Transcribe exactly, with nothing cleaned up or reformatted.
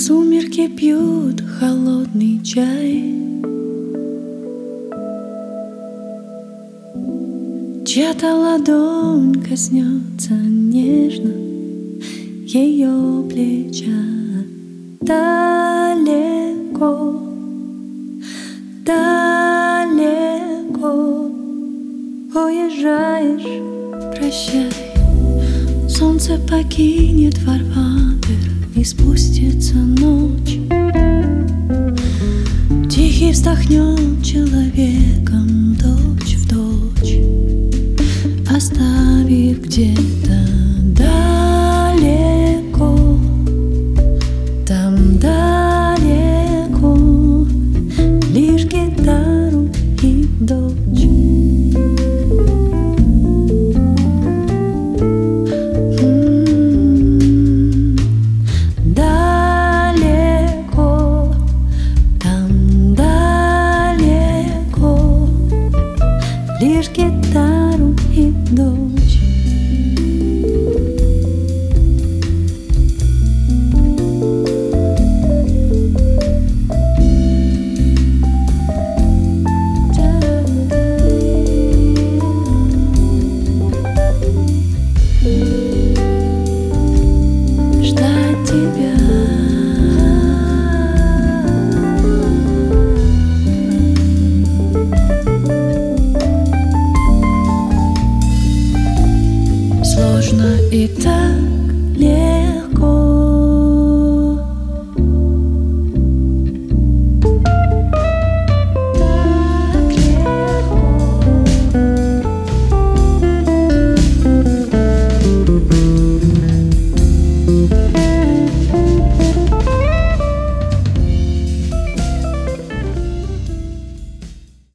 Сумерки пьют холодный чай, чья-то ладонь коснется нежно ее плеча. Далеко, далеко уезжаешь, прощай. Солнце покинет фарватер, и спустится ночь. Тихий вздохнет человеком точь в точь, оставив где